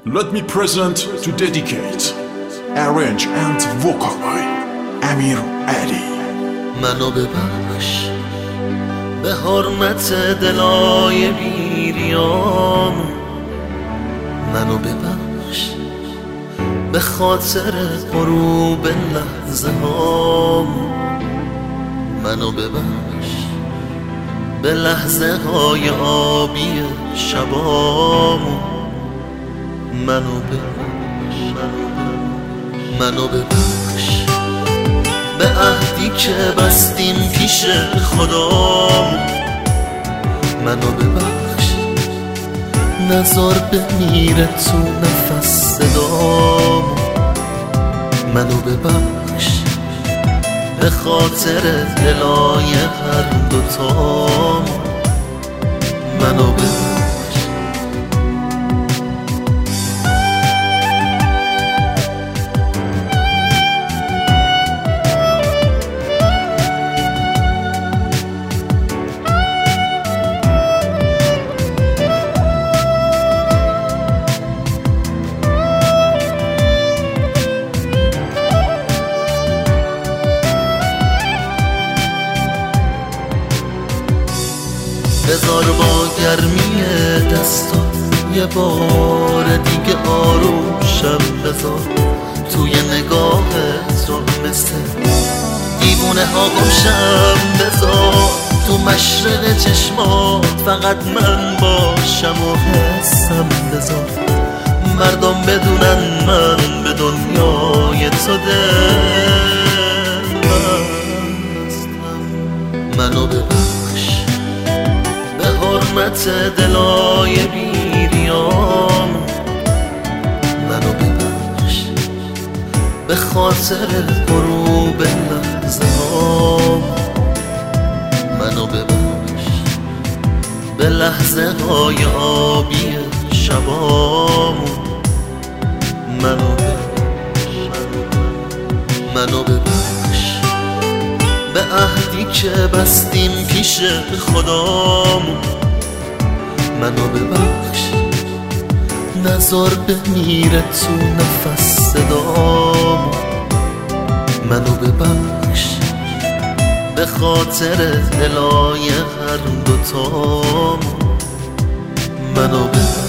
Let me present to dedicate, arrange and vocal by امیر علی. منو ببخش به حرمت دلای بیریام، منو ببخش به خاطر غروب لحظه هام، منو ببخش به لحظه های آبی شبام، منو ببخش به عهدی که بستیم پیش خدام، منو ببخش نزار بمیره تو نفس صدام، منو ببخش به خاطر دلای هر دوتام، منو ببخش. بذار با گرمی دستا یه بار دیگه آروشم، بذار توی نگاهت رو مثل دیوونه ها گمشم، بذار تو مشرق چشمات فقط من باشم و حسم، بذار مردم بدونن من به دنیای تو دل بستم، منو ببخش حرمت دلای بیریام، منو ببخش به خاطر غروب لحظه هام، منو ببخش به لحظه های آبی شبام، منو ببخش به عهدی که بستیم پیش خدام، منو ببخش نزار بمیره تو نفس صدام، منو ببخش به خاطر دلای هر دوتام، منو ببخش.